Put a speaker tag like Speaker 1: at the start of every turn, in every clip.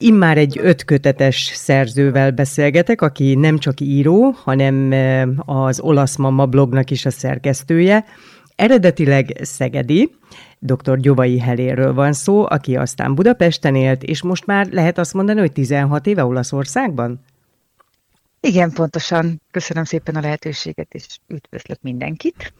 Speaker 1: Immár egy 5 kötetes szerzővel beszélgetek, aki nem csak író, hanem az Olasz Mama blognak is a szerkesztője. Eredetileg szegedi, dr. Gyovai Heléről van szó, aki aztán Budapesten élt, és most már lehet azt mondani, hogy 16 éve Olaszországban?
Speaker 2: Igen, pontosan. Köszönöm szépen a lehetőséget, és üdvözlök mindenkit.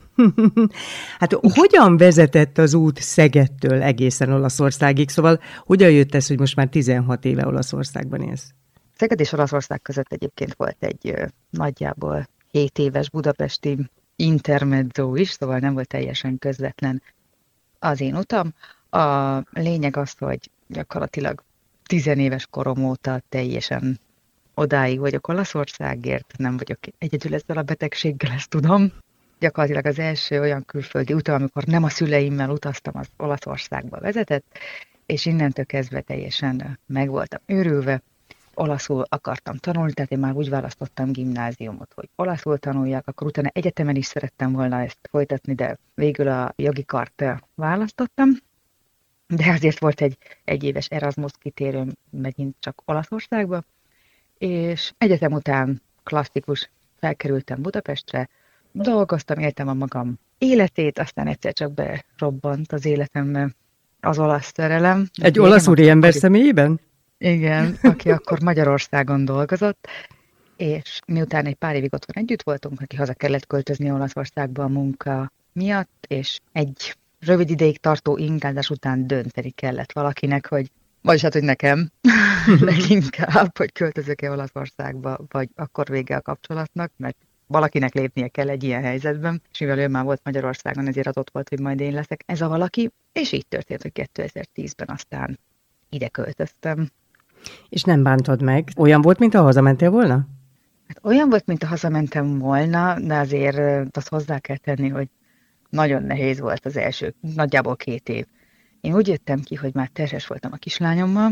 Speaker 1: Hát hogyan vezetett az út Szegedtől egészen Olaszországig? Szóval hogyan jött ez, hogy most már 16 éve Olaszországban élsz?
Speaker 2: Szeged és Olaszország között egyébként volt egy nagyjából 7 éves budapesti intermezzo is, szóval nem volt teljesen közvetlen az én utam. A lényeg az, hogy gyakorlatilag 10 éves korom óta teljesen odáig vagyok Olaszországért, nem vagyok egyedül ezzel a betegséggel, ezt tudom. Gyakorlatilag az első olyan külföldi utam, amikor nem a szüleimmel utaztam, az Olaszországba vezetett, és innentől kezdve teljesen meg voltam őrülve. Olaszul akartam tanulni, tehát én már úgy választottam gimnáziumot, hogy olaszul tanuljak, akkor utána egyetemen is szerettem volna ezt folytatni, de végül a jogi kart választottam. De azért volt egy egyéves Erasmus kitérőm megint csak Olaszországba, és egyetem után klasszikus felkerültem Budapestre, dolgoztam, éltem a magam életét, aztán egyszer csak berobbant az életembe az olasz szerelem.
Speaker 1: Egy olasz úriember személyében?
Speaker 2: Igen, aki akkor Magyarországon dolgozott, és miután egy pár évig otthon együtt voltunk, aki haza kellett költözni Olaszországba a munka miatt, és egy rövid ideig tartó ingázás után dönteni kellett valakinek, hogy vagyis hát, hogy nekem leginkább, hogy költözök-e Olaszországba, vagy akkor vége a kapcsolatnak, mert valakinek lépnie kell egy ilyen helyzetben, és mivel ő már volt Magyarországon, ezért adott volt, hogy majd én leszek ez a valaki, és így történt, hogy 2010-ben aztán ide költöztem.
Speaker 1: És nem bántad meg? Olyan volt, mint ha hazamentél volna?
Speaker 2: Hát olyan volt, mint ha hazamentem volna, de azért azt hozzá kell tenni, hogy nagyon nehéz volt az első, nagyjából 2 év. Én úgy jöttem ki, hogy már terhes voltam a kislányommal,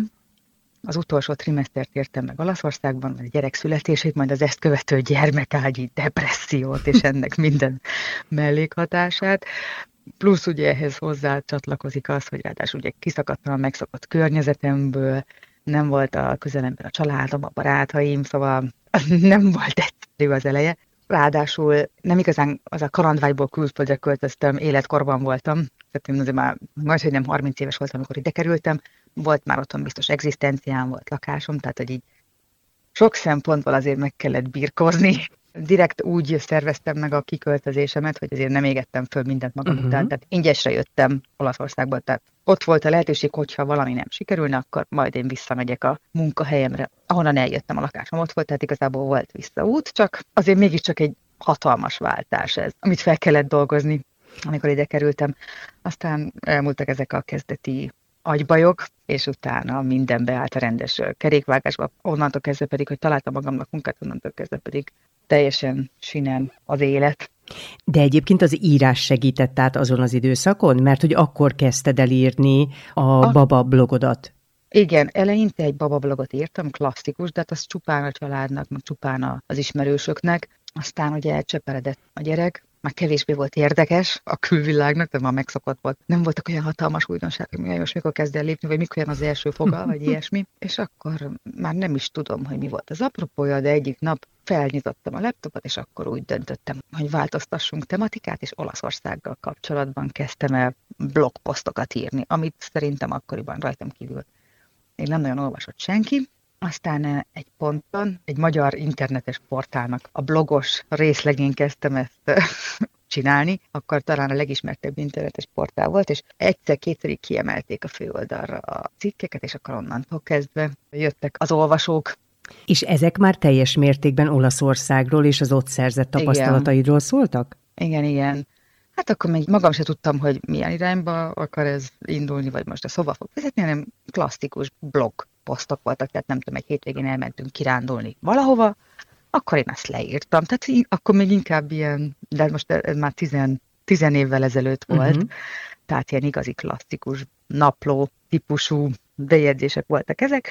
Speaker 2: az utolsó trimesztert értem meg Olaszországban, a gyerek születését, majd az ezt követő gyermekágyi depressziót, és ennek minden mellékhatását. Plusz ugye ehhez hozzá csatlakozik az, hogy ráadásul ugye kiszakadtam a megszokott környezetemből, nem volt a közelemben a családom, a barátaim, szóval nem volt egyszerű az eleje. Ráadásul nem igazán az a kalandvágyból külföldre költöztem, életkorban voltam, tehát én azért már majdhogy nem 30 éves voltam, amikor ide kerültem, volt már otthon biztos egzisztenciám, volt lakásom, tehát hogy így sok szempontból azért meg kellett birkózni. Direkt úgy szerveztem meg a kiköltözésemet, hogy azért nem égettem föl mindent magam után, tehát ingyesre jöttem Olaszországból, tehát ott volt a lehetőség, hogyha valami nem sikerülne, akkor majd én visszamegyek a munkahelyemre, ahonnan eljöttem, a lakásom ott volt, tehát igazából volt visszaút, csak azért mégiscsak egy hatalmas váltás ez, amit fel kellett dolgozni, amikor ide kerültem. Aztán elmúltak ezek a kezdeti agybajok, és utána minden beállt a rendes kerékvágásba, onnantól kezdve pedig, hogy találtam magamnak munkát, onnantól kezdve pedig teljesen sinen az élet.
Speaker 1: De egyébként az írás segített át azon az időszakon? Mert hogy akkor kezdted el írni a Baba blogodat.
Speaker 2: Igen, eleinte egy Baba blogot írtam, klasszikus, de hát az csupán a családnak, meg csupán az ismerősöknek. Aztán ugye elcsöperedett a gyerek, már kevésbé volt érdekes a külvilágnak, de már megszokott volt. Nem voltak olyan hatalmas újdonságok, hogy most mikor kezd el lépni, vagy mikor jön az első foga, vagy ilyesmi. És akkor már nem is tudom, hogy mi volt az apropója, de egyik nap felnyitottam a laptopot, és akkor úgy döntöttem, hogy változtassunk tematikát, és Olaszországgal kapcsolatban kezdtem el blogposztokat írni, amit szerintem akkoriban rajtam kívül még nem nagyon olvasott senki. Aztán egy ponton egy magyar internetes portálnak a blogos részlegén kezdtem ezt csinálni, akkor talán a legismertebb internetes portál volt, és egyszer-kétszer kiemelték a főoldalra a cikkeket, és akkor onnantól kezdve jöttek az olvasók.
Speaker 1: És ezek már teljes mértékben Olaszországról és az ott szerzett tapasztalataidról szóltak?
Speaker 2: Igen. Hát akkor még magam se tudtam, hogy milyen irányba akar ez indulni, vagy most a szóba fog vezetni, hanem klasszikus blog posztok voltak, tehát nem tudom, egy hétvégén elmentünk kirándulni valahova, akkor én azt leírtam. Tehát akkor még inkább ilyen, de most ez már 10 évvel ezelőtt volt, tehát ilyen igazi klasszikus napló típusú bejegyzések voltak ezek.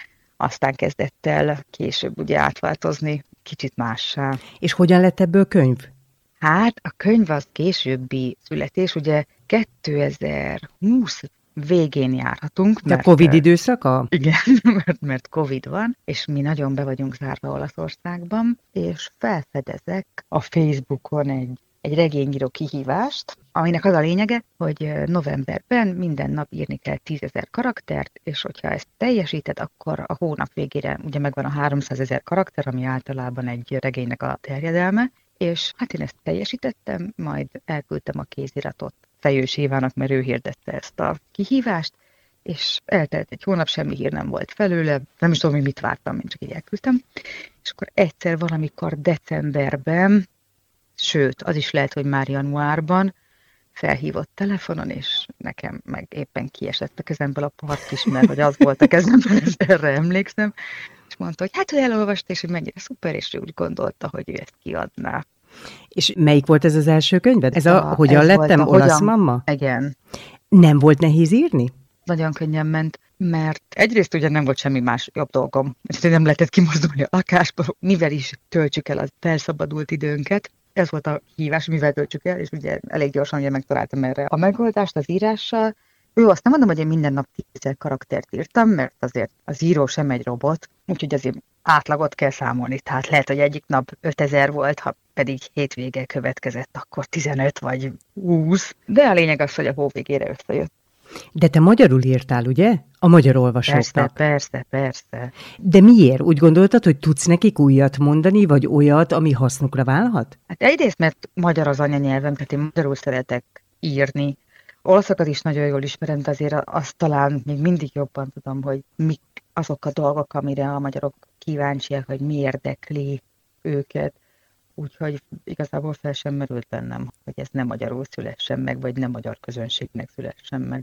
Speaker 2: Aztán kezdett el később ugye átváltozni kicsit mássá.
Speaker 1: És hogyan lett ebből könyv?
Speaker 2: Hát a könyv az későbbi születés, ugye 2020 végén járhatunk.
Speaker 1: De a Covid időszaka?
Speaker 2: Igen, mert Covid van, és mi nagyon be vagyunk zárva Olaszországban, és felfedezek a Facebookon egy regényíró kihívást, aminek az a lényege, hogy novemberben minden nap írni kell 10 000 karaktert, és hogyha ezt teljesíted, akkor a hónap végére ugye megvan a 300 000 karakter, ami általában egy regénynek a terjedelme, és hát én ezt teljesítettem, majd elküldtem a kéziratot Fejős Évának, mert ő hirdette ezt a kihívást, és eltelt egy hónap, semmi hír nem volt felőle, nem is tudom, hogy mit vártam, én csak így elküldtem. És akkor egyszer valamikor decemberben, sőt, az is lehet, hogy már januárban felhívott telefonon, és nekem meg éppen kiesett a kezemből a part is, mert hogy az volt a kezemben, erre emlékszem, és mondta, hogy hát, hogy elolvasta, és hogy mennyire szuper, és ő úgy gondolta, hogy ő ezt kiadná.
Speaker 1: És melyik volt ez az első könyved? Ez a Hogyan lettem olasz mamma?
Speaker 2: Igen.
Speaker 1: Nem volt nehéz írni?
Speaker 2: Nagyon könnyen ment, mert egyrészt ugye nem volt semmi más jobb dolgom, és nem lehetett kimozdulni a lakásból, mivel is töltsük el a felszabadult időnket. Ez volt a hívás, mivel töltsük el, és ugye elég gyorsan ugye megtaláltam erre a megoldást az írással. Azt nem mondom, hogy én minden nap 10 000 karaktert írtam, mert azért az író sem egy robot, úgyhogy azért átlagot kell számolni. Tehát lehet, hogy egyik nap 5000 volt, ha pedig hétvége következett, akkor 15 vagy 20. De a lényeg az, hogy a hó végére összejött.
Speaker 1: De te magyarul írtál, ugye? A magyar olvasóknak.
Speaker 2: Persze.
Speaker 1: De miért? Úgy gondoltad, hogy tudsz nekik újat mondani, vagy olyat, ami hasznukra válhat?
Speaker 2: Hát egyrészt, mert magyar az anyanyelvem, tehát én magyarul szeretek írni. Olaszokat is nagyon jól ismerem, de azért azt talán még mindig jobban tudom, hogy mik azok a dolgok, amire a magyarok kíváncsiak, hogy mi érdekli őket. Úgyhogy igazából fel sem merült bennem, hogy ez nem magyarul szülessen meg, vagy nem magyar közönségnek szülessen meg.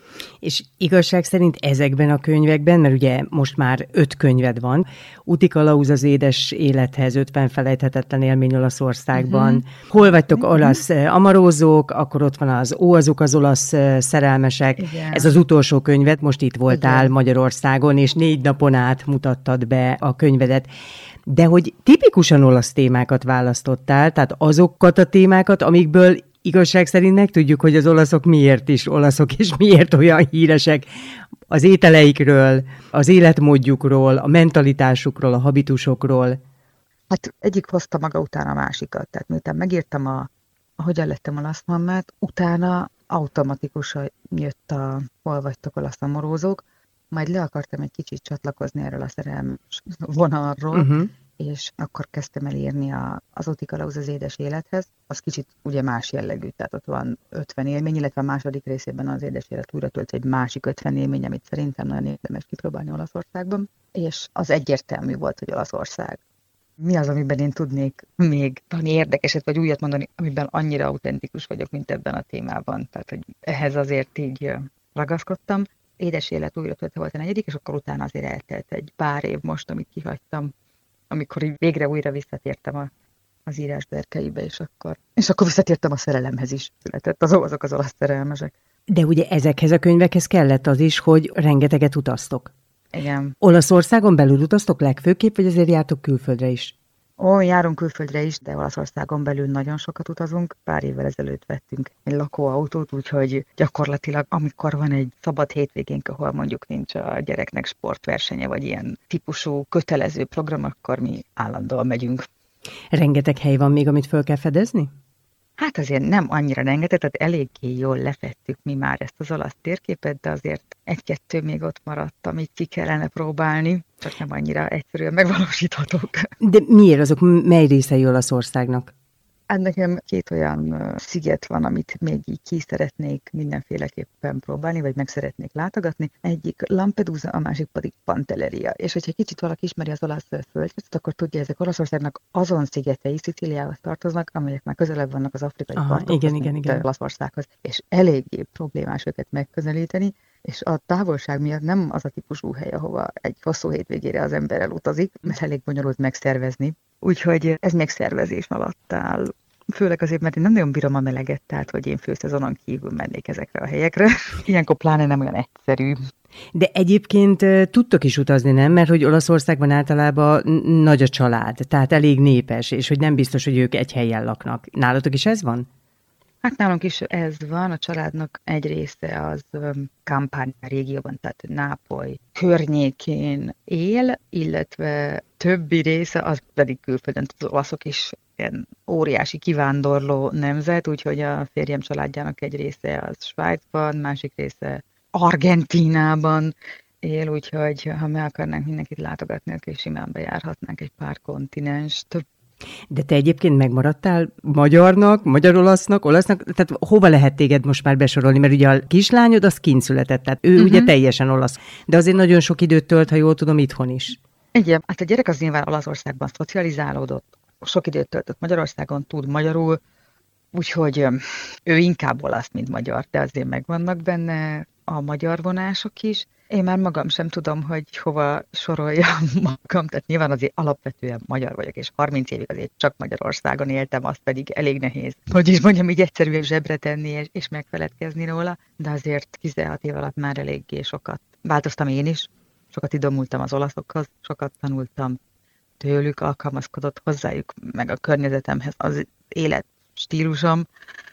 Speaker 1: És igazság szerint ezekben a könyvekben, mert ugye most már 5 könyved van, Útikalauz az édes élethez, 50 felejthetetlen élmény Olaszországban. Hol vagytok olasz amarózók, akkor ott van az azok az olasz szerelmesek. Igen. Ez az utolsó könyved, most itt voltál igen. Magyarországon, és 4 napon át mutattad be a könyvedet. De hogy tipikusan olasz témákat választottál, tehát azokat a témákat, amikből igazság szerint megtudjuk, hogy az olaszok miért is olaszok, és miért olyan híresek az ételeikről, az életmódjukról, a mentalitásukról, a habitusokról.
Speaker 2: Hát egyik hozta maga után a másikat. Tehát miután megírtam a Hogyan lettem olasz mammát, utána automatikusan jött a Hol vagytok olasz amorózók, majd le akartam egy kicsit csatlakozni erről a szerelmes vonalról, és akkor kezdtem el írni az Útikalauz az édes élethez. Az kicsit ugye más jellegű, tehát ott van 50 élmény, illetve a második részében az édes élet újra tölt egy másik 50 élmény, amit szerintem nagyon érdemes kipróbálni Olaszországban, és az egyértelmű volt, hogy Olaszország. Mi az, amiben én tudnék még valami érdekeset vagy újat mondani, amiben annyira autentikus vagyok, mint ebben a témában. Tehát, hogy ehhez azért így ragaszkodtam. Édes élet újra tölte volt a 4., és akkor utána azért eltelt egy pár év most, amit kihagytam, amikor így végre újra visszatértem az írás berkeibe, és akkor visszatértem a szerelemhez is. Született azok az olasz szerelmesek.
Speaker 1: De ugye ezekhez a könyvekhez kellett az is, hogy rengeteget utaztok.
Speaker 2: Igen.
Speaker 1: Olaszországon belül utaztok legfőképp, vagy azért jártok külföldre is?
Speaker 2: Járunk külföldre is, de Olaszországon belül nagyon sokat utazunk. Pár évvel ezelőtt vettünk egy lakóautót, úgyhogy gyakorlatilag amikor van egy szabad hétvégénk, ahol mondjuk nincs a gyereknek sportversenye, vagy ilyen típusú kötelező program, akkor mi állandóan megyünk.
Speaker 1: Rengeteg hely van még, amit föl kell fedezni?
Speaker 2: Hát azért nem annyira rengeteg, tehát eléggé jól lefettük mi már ezt az olasz térképet, de azért 1-2 még ott maradt, amit ki kellene próbálni, csak nem annyira egyszerűen megvalósíthatók.
Speaker 1: De miért azok, mely részei Olaszországnak?
Speaker 2: Hát nekem 2 olyan sziget van, amit még így ki szeretnék mindenféleképpen próbálni, vagy meg szeretnék látogatni. Egyik Lampedusa, a másik pedig Pantelleria. És hogyha kicsit valaki ismeri az olasz földet, akkor tudja, ezek Olaszországnak azon szigetei Szicíliához tartoznak, amelyek már közelebb vannak az afrikai partokhoz,
Speaker 1: igen.
Speaker 2: Olaszországhoz. És eléggé problémás őket megközelíteni, és a távolság miatt nem az a típusú hely, ahova egy hosszú hétvégére az ember elutazik, mert elég bonyolult megszervezni. Úgyhogy ez még szervezés alatt áll. Főleg azért, mert én nem nagyon bírom a meleget, tehát hogy én főszezonon kívül mennék ezekre a helyekre. Ilyenkor pláne nem olyan egyszerű.
Speaker 1: De egyébként tudtok is utazni, nem? Mert hogy Olaszországban általában nagy a család, tehát elég népes, és hogy nem biztos, hogy ők egy helyen laknak. Nálatok is ez van?
Speaker 2: Hát nálunk is ez van, a családnak egy része az Campania régióban, tehát Nápoly környékén él, illetve többi része az pedig külföldön, az olaszok is ilyen óriási kivándorló nemzet, úgyhogy a férjem családjának egy része az Svájcban, másik része Argentínában él, úgyhogy ha meg akarnánk mindenkit látogatni, akkor simán bejárhatnánk egy pár kontinenst.
Speaker 1: De te egyébként megmaradtál magyarnak, magyar-olasznak, olasznak, tehát hova lehet téged most már besorolni? Mert ugye a kislányod az kint született, tehát ő ugye teljesen olasz. De azért nagyon sok időt tölt, ha jól tudom, itthon is.
Speaker 2: Igen, hát a gyerek az nyilván Olaszországban szocializálódott, sok időt töltött Magyarországon, tud magyarul, úgyhogy ő inkább olasz, mint magyar, de azért megvannak benne a magyar vonások is. Én már magam sem tudom, hogy hova soroljam magam, tehát nyilván azért alapvetően magyar vagyok, és 30 évig azért csak Magyarországon éltem, az pedig elég nehéz. Hogy is mondjam, így egyszerűen zsebre tenni és megfeledkezni róla, de azért 16 év alatt már eléggé sokat változtam én is, sokat idomultam az olaszokhoz, sokat tanultam tőlük, alkalmazkodott hozzájuk, meg a környezetemhez az életstílusom,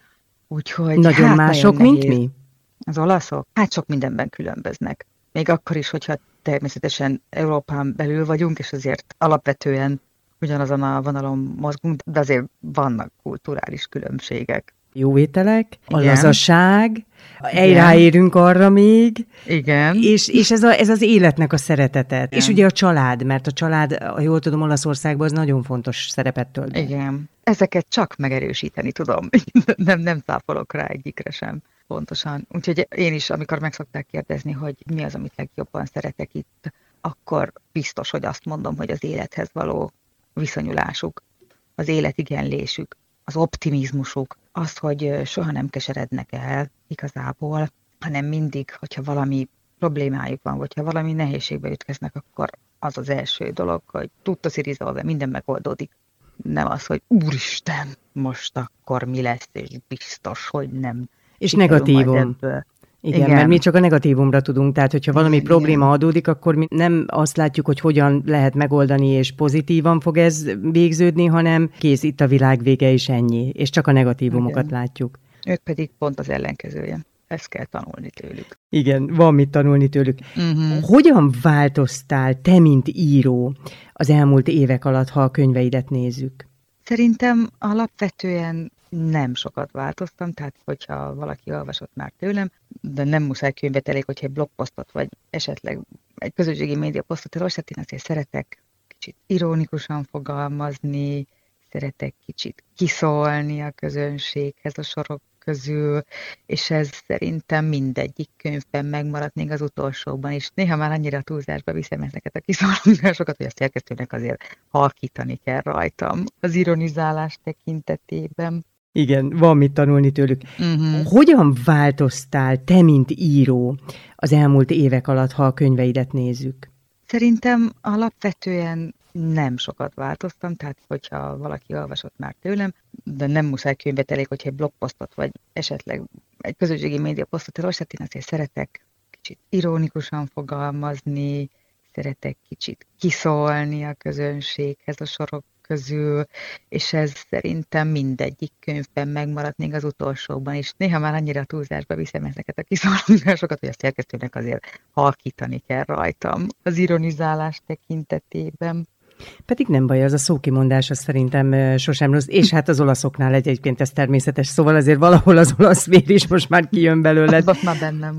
Speaker 2: úgyhogy
Speaker 1: nagyon mások,
Speaker 2: nagyon
Speaker 1: mint mi?
Speaker 2: Az olaszok? Hát sok mindenben különböznek. Még akkor is, hogyha természetesen Európán belül vagyunk, és azért alapvetően ugyanazon a vonalon mozgunk, de azért vannak kulturális különbségek.
Speaker 1: Jó ételek, a
Speaker 2: Igen.
Speaker 1: lazaság, ráérünk arra még,
Speaker 2: Igen.
Speaker 1: és ez az életnek a szeretete. És ugye a család, mert a család, ha jól tudom, Olaszországban az nagyon fontos szerepet tölt.
Speaker 2: Igen. Ezeket csak megerősíteni tudom. nem cáfolok rá egyikre sem. Pontosan. Úgyhogy én is, amikor meg szokták kérdezni, hogy mi az, amit legjobban szeretek itt, akkor biztos, hogy azt mondom, hogy az élethez való viszonyulásuk, az életigenlésük, az optimizmusuk, az, hogy soha nem keserednek el igazából, hanem mindig, hogyha valami problémájuk van, vagy ha valami nehézségbe ütköznek, akkor az az első dolog, hogy tutto si risolve, minden megoldódik. Nem az, hogy úristen, most akkor mi lesz, és biztos, hogy nem.
Speaker 1: És negatívum. Igen, mert mi csak a negatívumra tudunk, tehát hogyha valami probléma adódik, akkor mi nem azt látjuk, hogy hogyan lehet megoldani, és pozitívan fog ez végződni, hanem kész, itt a világ vége, és ennyi. És csak a negatívumokat látjuk.
Speaker 2: Ők pedig pont az ellenkezője. Ezt kell tanulni tőlük.
Speaker 1: Igen, van mit tanulni tőlük. Hogyan változtál te, mint író az elmúlt évek alatt, ha a könyveidet nézzük?
Speaker 2: Szerintem alapvetően nem sokat változtam, tehát hogyha valaki olvasott már tőlem, de nem muszáj könyvet, elég, hogyha egy blogposztot, vagy esetleg egy közösségi média posztot elolvasott, én azért szeretek kicsit ironikusan fogalmazni, szeretek kicsit kiszólni a közönséghez a sorok közül, és ez szerintem mindegyik könyvben megmaradt, még az utolsóban is. Néha már annyira túlzásba viszem ezeket a kiszólásokat, hogy a szerkesztőnek azért halkítani kell rajtam az ironizálás tekintetében.
Speaker 1: Igen, van mit tanulni tőlük. Hogyan változtál te, mint író az elmúlt évek alatt, ha a könyveidet nézzük?
Speaker 2: Szerintem alapvetően nem sokat változtam, tehát hogyha valaki olvasott már tőlem, de nem muszáj könyvet, elég, hogyha egy blogposztot, vagy esetleg egy közösségi média posztot elolvasott, én azért szeretek kicsit ironikusan fogalmazni, szeretek kicsit kiszólni a közönséghez a sorok közül, és ez szerintem mindegyik könyvben megmaradt, még az utolsóban is. Néha már annyira túlzásba viszem ezeket a kiszólásokat, hogy a szerkesztőnek azért halkítani kell rajtam az ironizálás tekintetében.
Speaker 1: Pedig nem baj, az a szókimondás, az szerintem sosem rossz, és hát az olaszoknál egyébként ez természetes, szóval azért valahol az olasz vér is most már kijön belőled.
Speaker 2: Az már bennem.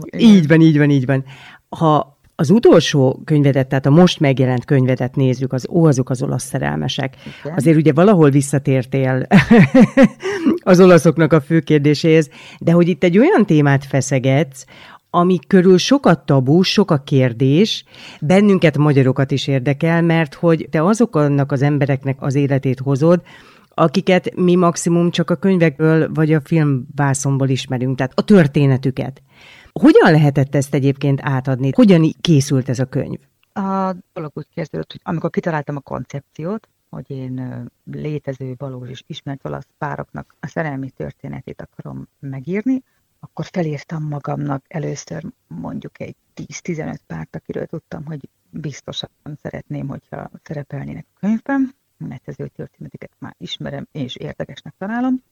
Speaker 1: Így van. Ha az utolsó könyvedet, tehát a most megjelent könyvedet nézzük, azok az olasz szerelmesek. Igen. Azért ugye valahol visszatértél az olaszoknak a fő kérdéséhez, de hogy itt egy olyan témát feszegetsz, ami körül sokat tabu, sok a kérdés, bennünket, magyarokat is érdekel, mert hogy te azoknak az embereknek az életét hozod, akiket mi maximum csak a könyvekből vagy a filmvászonból ismerünk, tehát a történetüket. Hogyan lehetett ezt egyébként átadni? Hogyan készült ez a könyv?
Speaker 2: A dolog úgy kezdődött, hogy amikor kitaláltam a koncepciót, hogy én létező, valós és ismert olasz pároknak a szerelmi történetét akarom megírni, akkor felírtam magamnak először mondjuk egy 10-15 párt, akiről tudtam, hogy biztosan szeretném, hogyha szerepelnének a könyvben, mert az ő történetüket már ismerem és érdekesnek találom.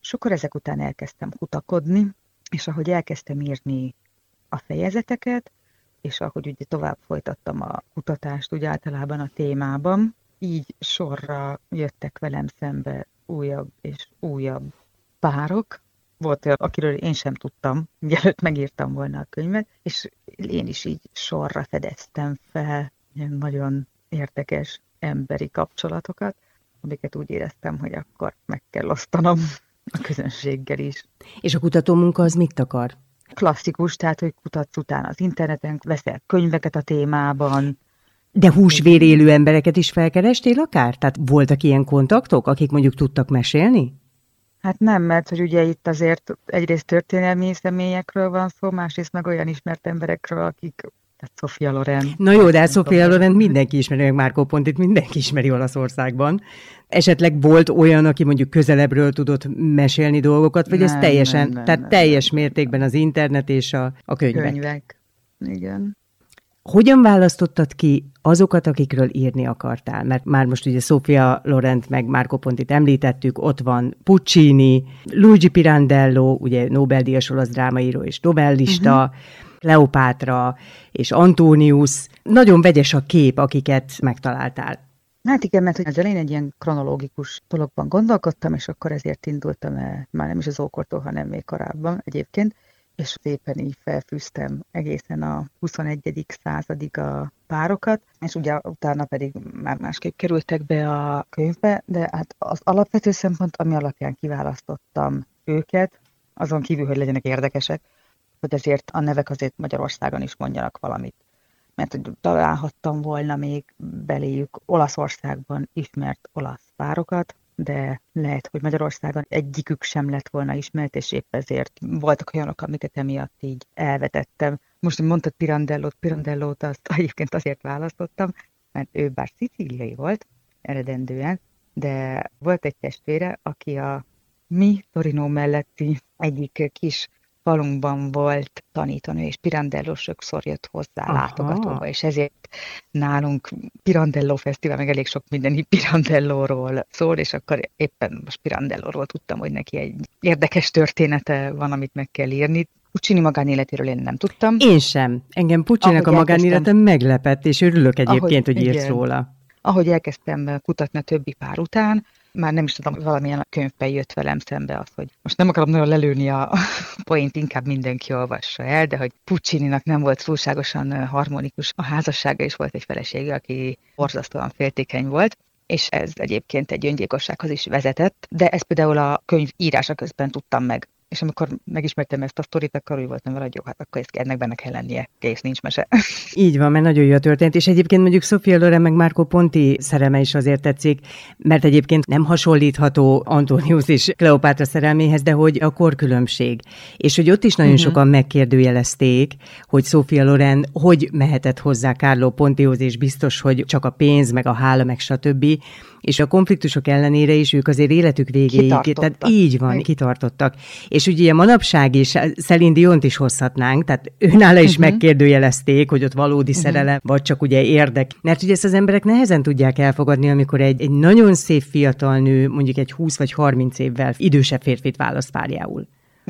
Speaker 2: És akkor ezek után elkezdtem kutakodni, és ahogy elkezdtem írni a fejezeteket, és ahogy ugye tovább folytattam a kutatást úgy általában a témában, így sorra jöttek velem szembe újabb és újabb párok. Volt olyan, akiről én sem tudtam, mielőtt megírtam volna a könyvet, és én is így sorra fedeztem fel ilyen nagyon érdekes emberi kapcsolatokat, amiket úgy éreztem, hogy akkor meg kell osztanom a közönséggel is.
Speaker 1: És a kutatómunka az mit akar?
Speaker 2: Klasszikus, tehát hogy kutatsz utána az interneten, veszel könyveket a témában.
Speaker 1: De húsvér élő embereket is felkerestél akár? Tehát voltak ilyen kontaktok, akik mondjuk tudtak mesélni?
Speaker 2: Hát nem, mert hogy ugye itt azért egyrészt történelmi személyekről van szó, másrészt meg olyan ismert emberekről, akik, tehát Sophia Loren.
Speaker 1: Na jó, de hát Sophia Loren mindenki ismeri, meg Marco Pontit mindenki ismeri Olaszországban. Esetleg volt olyan, aki mondjuk közelebbről tudott mesélni dolgokat, vagy ez teljesen, teljes mértékben az internet és a könyvek?
Speaker 2: Igen.
Speaker 1: Hogyan választottad ki azokat, akikről írni akartál? Mert már most ugye Sophia Lorent meg Marco Pontit említettük, ott van Puccini, Luigi Pirandello, ugye Nobel-díjas olasz drámaíró és novellista, Kleopátra és Antonius. Nagyon vegyes a kép, akiket megtaláltál.
Speaker 2: Hát igen, mert az elején egy ilyen kronológikus dologban gondolkodtam, és akkor ezért indultam el, már nem is az ókortól, hanem még korábban egyébként, és szépen így felfűztem egészen a 21. századig a párokat, és ugye utána pedig már másképp kerültek be a könyvbe, de hát az alapvető szempont, ami alapján kiválasztottam őket, azon kívül, hogy legyenek érdekesek, hogy azért a nevek azért Magyarországon is mondjanak valamit. Mert hogy találhattam volna még beléjük Olaszországban ismert olasz párokat, de lehet, hogy Magyarországon egyikük sem lett volna ismert, és épp ezért voltak olyanok, amiket emiatt így elvetettem. Most, hogy mondtad Pirandellót azt egyébként azért választottam, mert ő bár szicíliai volt eredendően, de volt egy testvére, aki a mi Torino melletti egyik kis falunkban volt tanítanő, és Pirandello sokszor jött hozzá látogatóba, és ezért nálunk Pirandello Fesztivál, meg elég sok minden Pirandellóról szól, és akkor éppen most Pirandellóról tudtam, hogy neki egy érdekes története van, amit meg kell írni. Puccini magánéletéről én nem tudtam.
Speaker 1: Én sem. Engem Puccininak a magánélete meglepett, és örülök egyébként, hogy írsz róla.
Speaker 2: Ahogy elkezdtem kutatni a többi pár után, már nem is tudom, valamilyen a könyvben jött velem szembe az, hogy most nem akarom nagyon lelőni a poént, inkább mindenki olvassa el, de hogy Puccininak nem volt túlságosan harmonikus a házassága, és volt egy felesége, aki borzasztóan féltékeny volt, és ez egyébként egy öngyilkossághoz is vezetett, de ezt például a könyv írása közben tudtam meg. És amikor megismertem ezt a sztorit, akkor úgy voltam vele, hogy jó, hát akkor ennek benne kell lennie, kész, nincs mese.
Speaker 1: Így van, mert nagyon jó a történet, és egyébként mondjuk Sophia Loren meg Marco Ponti szerelme is azért tetszik, mert egyébként nem hasonlítható Antonius és Kleopátra szerelméhez, de hogy a korkülönbség. És hogy ott is nagyon sokan megkérdőjelezték, hogy Sophia Loren hogy mehetett hozzá Carlo Pontihoz, és biztos, hogy csak a pénz, meg a hála, meg stb. És a konfliktusok ellenére is ők azért életük végéig, tehát így van, kitartottak. És ugye manapság is Céline Diont is hozhatnánk, tehát őnála is megkérdőjelezték, hogy ott valódi szerelem, vagy csak ugye érdek. Mert ugye ezt az emberek nehezen tudják elfogadni, amikor egy nagyon szép fiatal nő, mondjuk egy 20 vagy 30 évvel idősebb férfit választ párjául.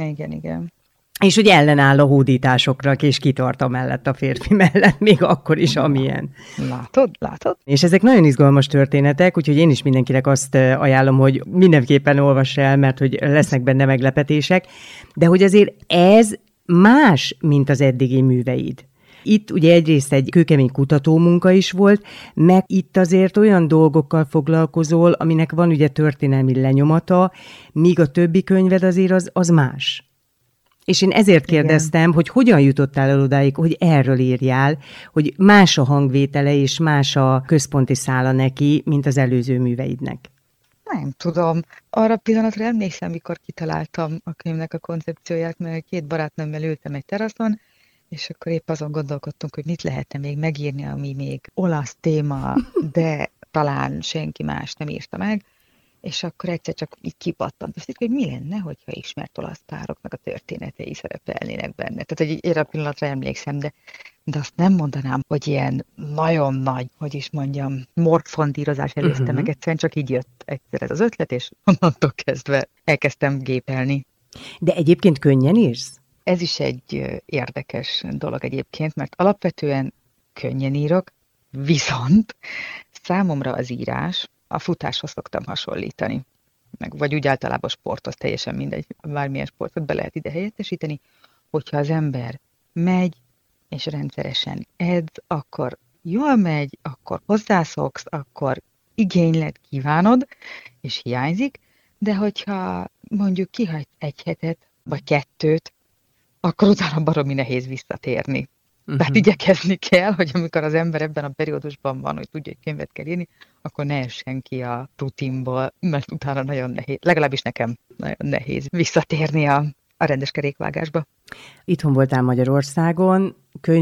Speaker 2: Igen.
Speaker 1: És hogy ellenáll a hódításokra, és kitart mellett a férfi mellett, még akkor is, amilyen.
Speaker 2: Látod?
Speaker 1: És ezek nagyon izgalmas történetek, úgyhogy én is mindenkinek azt ajánlom, hogy mindenképpen olvass el, mert hogy lesznek benne meglepetések, de hogy azért ez más, mint az eddigi műveid. Itt ugye egyrészt egy kőkemény kutatómunka is volt, meg itt azért olyan dolgokkal foglalkozol, aminek van ugye történelmi lenyomata, míg a többi könyved azért az más. És én ezért kérdeztem, hogy hogyan jutottál el odáig, hogy erről írjál, hogy más a hangvétele és más a központi szála neki, mint az előző műveidnek.
Speaker 2: Nem tudom. Arra pillanatra emlékszem, mikor kitaláltam a könyvnek a koncepcióját, mert 2 barátnőmmel ültem egy teraszon, és akkor épp azon gondolkodtunk, hogy mit lehetne még megírni, ami még olasz téma, de talán senki más nem írta meg. és akkor egyszer csak így kipattant, hogy mi lenne, hogyha ismert olasz pároknak a történetei szerepelnének benne. Tehát, hogy erre a pillanatra emlékszem, de azt nem mondanám, hogy ilyen nagyon nagy, hogy is mondjam, morgfondírozás előzte meg, egyszerűen csak így jött egyszer ez az ötlet, és onnantól kezdve elkezdtem gépelni.
Speaker 1: De egyébként könnyen írsz?
Speaker 2: Ez is egy érdekes dolog egyébként, mert alapvetően könnyen írok, viszont számomra az írás a futáshoz szoktam hasonlítani. Vagy úgy általában sporthoz, teljesen mindegy, bármilyen sportot be lehet ide helyettesíteni, hogyha az ember megy, és rendszeresen edz, akkor jól megy, akkor hozzászoksz, akkor igényled, kívánod, és hiányzik, de hogyha mondjuk kihagysz egy hetet, vagy kettőt, akkor utána baromi nehéz visszatérni. Tehát igyekezni kell, hogy amikor az ember ebben a periódusban van, hogy tudja, hogy könyvet kell írni, akkor ne essen ki a rutinból, mert utána nagyon nehéz, legalábbis nekem nagyon nehéz visszatérni a rendes kerékvágásba.
Speaker 1: Itthon voltál Magyarországon,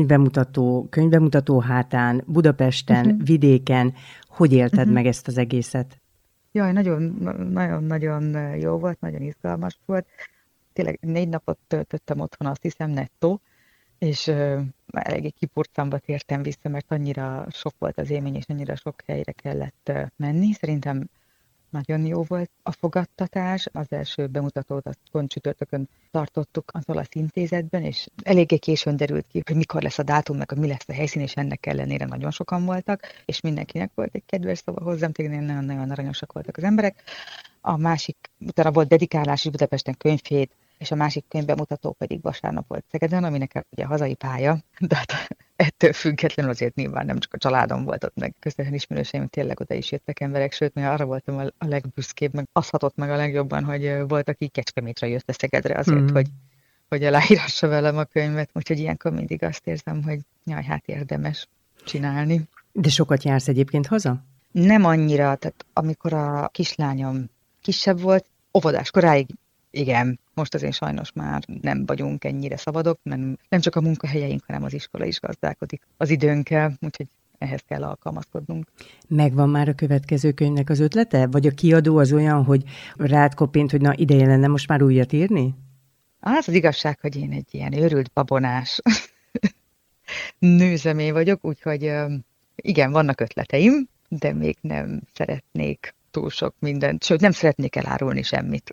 Speaker 1: könyvbemutató hátán, Budapesten, vidéken. Hogy élted meg ezt az egészet?
Speaker 2: Jaj, nagyon-nagyon jó volt, nagyon izgalmas volt. Tényleg 4 napot töltöttem otthon, azt hiszem, nettó, és eléggé kipurcamba tértem vissza, mert annyira sok volt az élmény, és annyira sok helyre kellett menni. Szerintem nagyon jó volt a fogadtatás. Az első bemutatót azt csütörtökön tartottuk az olasz intézetben, és eléggé későn derült ki, hogy mikor lesz a dátum, meg hogy mi lesz a helyszín, és ennek ellenére nagyon sokan voltak, és mindenkinek volt egy kedves szava hozzám, tényleg nagyon-nagyon aranyosak voltak az emberek. A másik, utána volt dedikálás is Budapesten, könyvhét, és a másik könyvbemutató pedig vasárnap volt Szegeden, ami nekem ugye a hazai pálya, de hát ettől függetlenül azért nyilván nem csak a családom volt ott, meg közösen ismerőseim, tényleg oda is jöttek emberek, sőt, mert arra voltam a legbüszkébb, meg azt hatott meg a legjobban, hogy volt, aki Kecskemétre jött a Szegedre azért, hogy aláírassa velem a könyvet, úgyhogy ilyenkor mindig azt érzem, hogy jaj, hát érdemes csinálni.
Speaker 1: De sokat jársz egyébként haza?
Speaker 2: Nem annyira, tehát amikor a kislányom kisebb volt, óvodás koráig igen, most azért sajnos már nem vagyunk ennyire szabadok, nem csak a munkahelyeink, hanem az iskola is gazdálkodik az időnkkel, úgyhogy ehhez kell alkalmazkodnunk.
Speaker 1: Megvan már a következő könyvnek az ötlete? Vagy a kiadó az olyan, hogy rád koppint, hogy na ideje lenne most már újat írni?
Speaker 2: Az igazság, hogy én egy ilyen őrült babonás nőzemé vagyok, úgyhogy igen, vannak ötleteim, de még nem szeretnék túl sok mindent, sőt nem szeretnék elárulni semmit.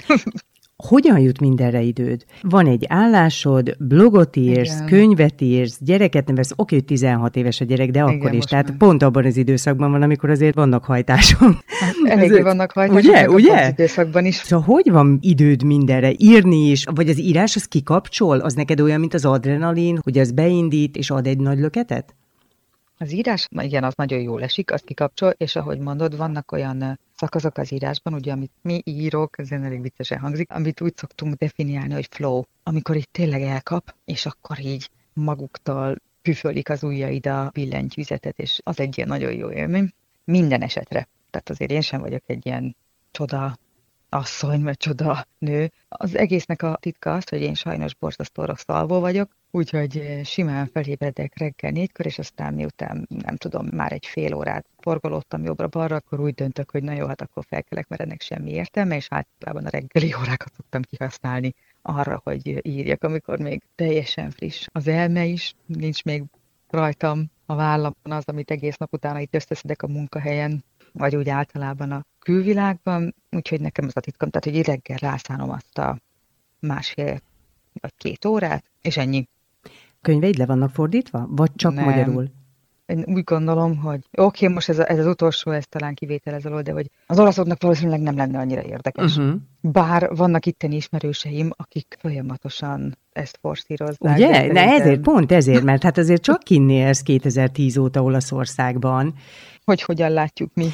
Speaker 1: Hogyan jut mindenre időd? Van egy állásod, blogot írsz, igen, könyvet írsz, gyereket nevelsz, oké, 16 éves a gyerek, de igen, akkor is. Tehát már pont abban az időszakban van, amikor azért vannak hajtások.
Speaker 2: Hát eléggé vannak hajtások,
Speaker 1: ugye?
Speaker 2: Az időszakban is.
Speaker 1: Szóval hogy van időd mindenre? Írni is, vagy az írás az kikapcsol? Az neked olyan, mint az adrenalin, hogy az beindít és ad egy nagy löketet?
Speaker 2: Az írás, igen, az nagyon jól esik, azt kikapcsol, és ahogy mondod, vannak olyan szakaszok az írásban, ugye, amit mi írok, ez elég viccesen hangzik, amit úgy szoktunk definiálni, hogy flow, amikor így tényleg elkap, és akkor így maguktól püfölik az ujjaid a billentyűzetet, és az egy ilyen nagyon jó élmény. Minden esetre. Tehát azért én sem vagyok egy ilyen csoda asszony, vagy csoda nő. Az egésznek a titka az, hogy én sajnos borzasztó rossz alvó vagyok, úgyhogy simán felébredek reggel 4-kor, és aztán miután, nem tudom, már egy fél órát forgolódtam jobbra-balra, akkor úgy döntök, hogy na jó, hát akkor felkelek, mert ennek semmi értelme, és általában a reggeli órákat szoktam kihasználni arra, hogy írjak, amikor még teljesen friss az elme is, nincs még rajtam a vállamon az, amit egész nap utána itt összeszedek a munkahelyen, vagy úgy általában a külvilágban, úgyhogy nekem az a titkom, tehát hogy reggel rászánom azt a 1,5 vagy 2 órát, és ennyi.
Speaker 1: Könyveid le vannak fordítva? Vagy csak
Speaker 2: nem.
Speaker 1: Magyarul?
Speaker 2: Én úgy gondolom, hogy oké, most ez az utolsó, ez talán kivétel ez alól, de hogy az olaszoknak valószínűleg nem lenne annyira érdekes. Bár vannak itteni ismerőseim, akik folyamatosan ezt forszírozzák.
Speaker 1: Ugye? Ezért, pont ezért, mert hát azért csak kinni ez 2010 óta Olaszországban.
Speaker 2: Hogy hogyan látjuk mi.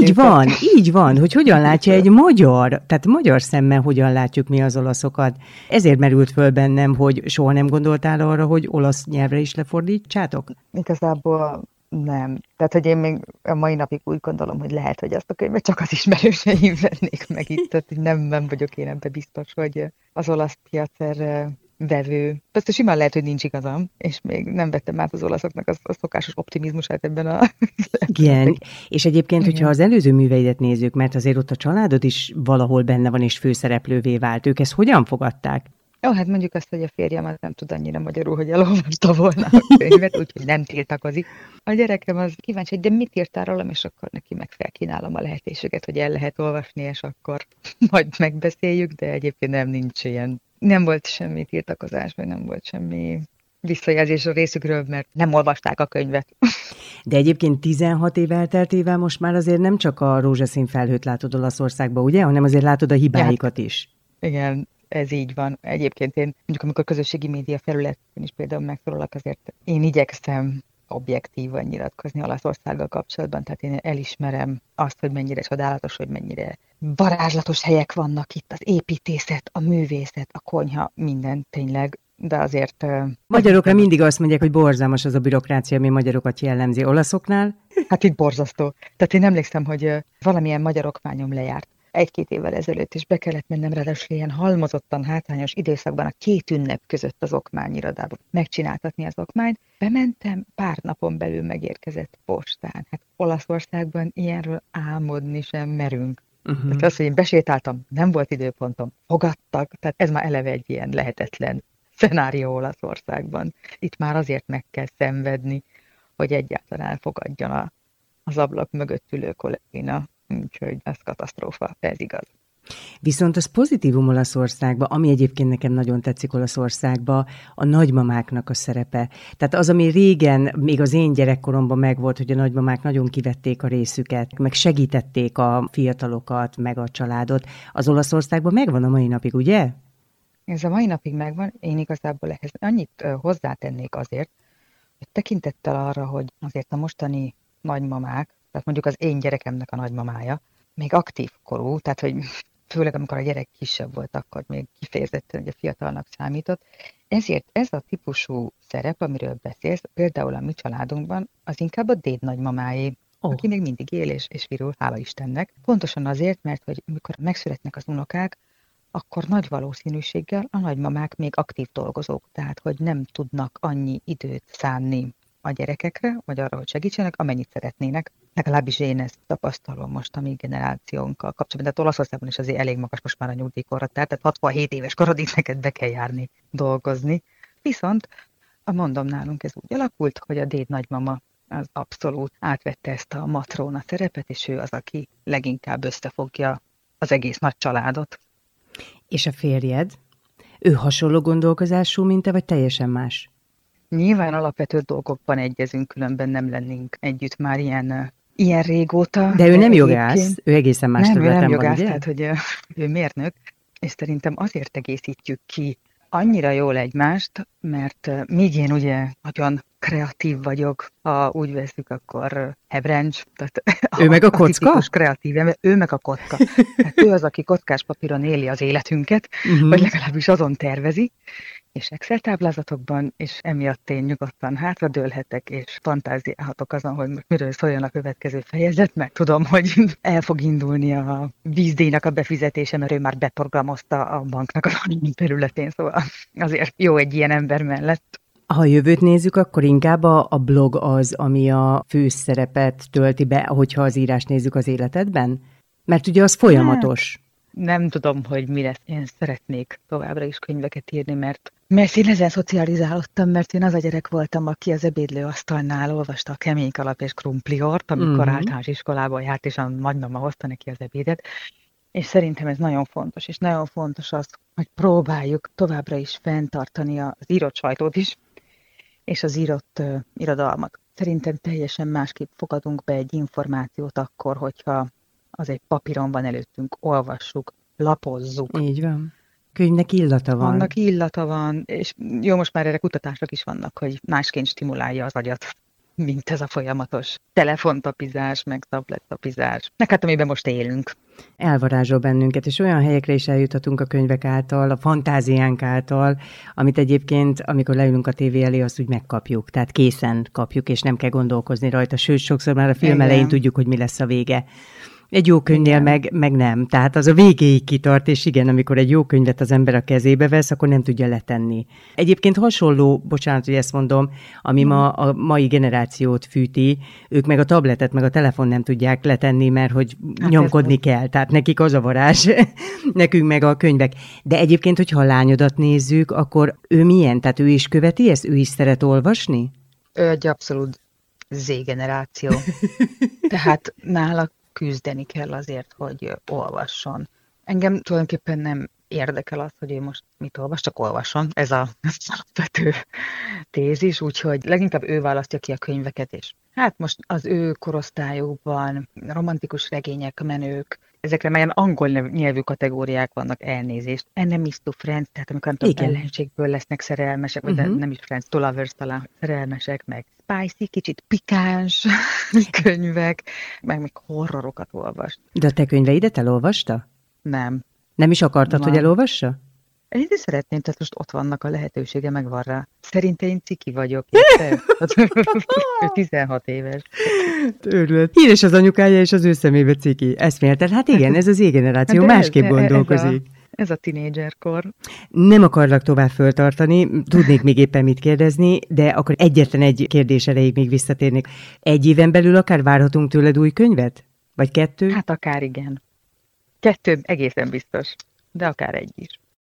Speaker 1: Így van, hogy hogyan látja egy magyar, tehát magyar szemmel hogyan látjuk mi az olaszokat. Ezért merült föl bennem, hogy soha nem gondoltál arra, hogy olasz nyelvre is lefordítsátok?
Speaker 2: Igazából nem. Tehát, hogy én még a mai napig úgy gondolom, hogy lehet, hogy azt a könyvet csak az ismerőseim vennék meg itt. Tehát nem vagyok én ebben biztos, hogy az olasz piac erre vevő. Persze simán lehet, hogy nincs igazam, és még nem vettem át az olaszoknak a szokásos optimizmusát ebben a...
Speaker 1: Igen, és egyébként, hogyha
Speaker 2: Igen.
Speaker 1: az előző műveidet nézzük, mert azért ott a családod is valahol benne van, és főszereplővé vált. Ők ezt hogyan fogadták?
Speaker 2: Jó, hát mondjuk azt, hogy a férjem az nem tud annyira magyarul, hogy elolvasta volna a könyvet, úgyhogy nem tiltakozik. A gyerekem az kíváncsi, hogy de mit írtál rólam, és akkor neki meg felkínálom a lehetőséget, hogy el lehet olvasni, és akkor majd megbeszéljük, de egyébként nincs ilyen. Nem volt semmi tiltakozás, vagy nem volt semmi visszajelzés a részükről, mert nem olvasták a könyvet.
Speaker 1: De egyébként 16 év elteltével most már azért nem csak a rózsaszín felhőt látod Olaszországba, ugye? Hanem azért látod a hibáikat is.
Speaker 2: Igen, ez így van. Egyébként én, mondjuk amikor közösségi média felületén is például megszólalak, azért én igyekszem objektívan nyilatkozni Olaszországgal kapcsolatban, tehát én elismerem azt, hogy mennyire csodálatos, hogy mennyire varázslatos helyek vannak itt, az építészet, a művészet, a konyha, minden tényleg, de azért...
Speaker 1: Magyarokra mindig azt mondják, hogy borzalmas az a bürokrácia, ami magyarokat jellemzi. Olaszoknál?
Speaker 2: Hát itt borzasztó. Tehát én emlékszem, hogy valamilyen magyar okmányom lejárt 1-2 évvel ezelőtt, és be kellett mennem ráadásul ilyen halmozottan hátrányos időszakban a 2 ünnep között az okmányirodába megcsináltatni az okmányt. Bementem, pár napon belül megérkezett postán. Hát Olaszországban ilyenről álmodni sem merünk. Tehát az, hogy én besétáltam, nem volt időpontom, fogadtak, tehát ez már eleve egy ilyen lehetetlen szenárió Olaszországban. Itt már azért meg kell szenvedni, hogy egyáltalán fogadjon az ablak mögött ülő kollégina. Úgyhogy ez katasztrófa, ez igaz.
Speaker 1: Viszont az pozitívum Olaszországban, ami egyébként nekem nagyon tetszik Olaszországban, a nagymamáknak a szerepe. Tehát az, ami régen, még az én gyerekkoromban megvolt, hogy a nagymamák nagyon kivették a részüket, meg segítették a fiatalokat, meg a családot, az Olaszországban megvan a mai napig, ugye?
Speaker 2: Ez a mai napig megvan, én igazából ehhez annyit hozzátennék azért, hogy tekintettel arra, hogy azért a mostani nagymamák, tehát mondjuk az én gyerekemnek a nagymamája, még aktív korú, tehát hogy főleg amikor a gyerek kisebb volt, akkor még kifejezetten ugye fiatalnak számított. Ezért ez a típusú szerep, amiről beszélsz, például a mi családunkban, az inkább a déd nagymamáé, aki még mindig él és virul, hála Istennek. Pontosan azért, mert hogy amikor megszületnek az unokák, akkor nagy valószínűséggel a nagymamák még aktív dolgozók, tehát hogy nem tudnak annyi időt szánni a gyerekekre, vagy arra, hogy segítsenek, amennyit szeretnének. Legalábbis én ezt tapasztalom most a mi generációnkkal kapcsolatban. Tehát Olaszországban is azért elég magas most már a nyugdíjkorra, tehát 67 éves korodig neked be kell járni dolgozni. Viszont, mondom, nálunk ez úgy alakult, hogy a déd nagymama az abszolút átvette ezt a matróna szerepet, és ő az, aki leginkább összefogja az egész nagy családot.
Speaker 1: És a férjed? Ő hasonló gondolkozású, mint te, vagy teljesen más?
Speaker 2: Nyilván alapvető dolgokban egyezünk, különben nem lennénk együtt már ilyen régóta.
Speaker 1: De ő nem jogász, ő egészen más területen van,
Speaker 2: nem jogász,
Speaker 1: ugye?
Speaker 2: tehát hogy ő mérnök, és szerintem azért egészítjük ki annyira jól egymást, mert míg én ugye nagyon kreatív vagyok, ha úgy veszük, akkor hebrencs. Tehát
Speaker 1: ő meg a kocka?
Speaker 2: Kreatív, ő meg a kocka. Hát ő az, aki kockás papíron éli az életünket, vagy legalábbis azon tervezi, és Excel táblázatokban, és emiatt én nyugodtan hátradőlhetek, és fantáziálhatok azon, hogy most miről szóljon a következő fejezet, mert tudom, hogy el fog indulni a vízdíjnak a befizetése, mert ő már beprogramozta a banknak a területén, szóval azért jó egy ilyen ember mellett.
Speaker 1: Ha a jövőt nézzük, akkor inkább a blog az, ami a főszerepet tölti be, hogyha az írást nézzük az életedben? Mert ugye az folyamatos.
Speaker 2: Nem tudom, hogy mi lesz. Én szeretnék továbbra is könyveket írni, mert én ezen szocializálódtam, mert én az a gyerek voltam, aki az ebédlőasztalnál olvasta a Kemény Kalap és Krumpliort, amikor általános iskolába járt, és a nagymama hozta neki az ebédet. És szerintem ez nagyon fontos, és nagyon fontos az, hogy próbáljuk továbbra is fenntartani az írott sajtót is, és az írott irodalmat. Szerintem teljesen másképp fogadunk be egy információt akkor, hogyha az egy papíron van előttünk, olvassuk, lapozzuk.
Speaker 1: Így van. Könyvnek illata van.
Speaker 2: Annak illata van, és jó, most már erre kutatások is vannak, hogy másként stimulálja az agyat, mint ez a folyamatos telefontapizás, meg tablettapizás. Meg hát, amiben most élünk.
Speaker 1: Elvarázsol bennünket, és olyan helyekre is eljuthatunk a könyvek által, a fantáziánk által, amit egyébként, amikor leülünk a tévé elé, azt úgy megkapjuk. Tehát készen kapjuk, és nem kell gondolkozni rajta. Sőt, sokszor már a film elején tudjuk, hogy mi lesz a vége. Egy jó könyvnél meg nem. Tehát az a végéig kitart, és igen, amikor egy jó könyvet az ember a kezébe vesz, akkor nem tudja letenni. Egyébként hasonló, bocsánat, hogy ezt mondom, ami ma a mai generációt fűti, ők meg a tabletet, meg a telefon nem tudják letenni, mert hogy nyomkodni kell. Tehát nekik az a varázs, nekünk meg a könyvek. De egyébként, hogyha a lányodat nézzük, akkor ő milyen? Tehát ő is követi ezt? Ő is szeret olvasni?
Speaker 2: Ő egy abszolút Z-generáció. Tehát nála küzdeni kell azért, hogy olvasson. Engem tulajdonképpen nem érdekel az, hogy ő most mit olvas, csak olvasson. Ez az alapvető tézis, úgyhogy leginkább ő választja ki a könyveket, és hát most az ő korosztályukban romantikus regények, menők, ezekre már ilyen angol nyelvű kategóriák vannak, elnézést. Enemies to friends, tehát amikor ellenségből lesznek szerelmesek, vagy nem is friends to lovers talán szerelmesek, meg spicy, kicsit pikáns könyvek, meg még horrorokat olvas.
Speaker 1: De a te könyveidet elolvasta?
Speaker 2: Nem.
Speaker 1: Nem is akartad, hogy elolvassa?
Speaker 2: Én is szeretném, tehát most ott vannak a lehetősége, megvan rá. Szerintem én ciki vagyok. 16 éves.
Speaker 1: Őrület. Híres az anyukája, és az ő szemébe ciki. Eszméleted. Hát igen, ez az Z-generáció másképp gondolkozik.
Speaker 2: Ez a tinédzserkor.
Speaker 1: Nem akarlak tovább föltartani, tudnék még éppen mit kérdezni, de akkor egyetlen egy kérdés erejéig még visszatérnék. Egy éven belül akár várhatunk tőled új könyvet? Vagy 2?
Speaker 2: Hát akár igen. 2 egészen biztos, de akár egy is.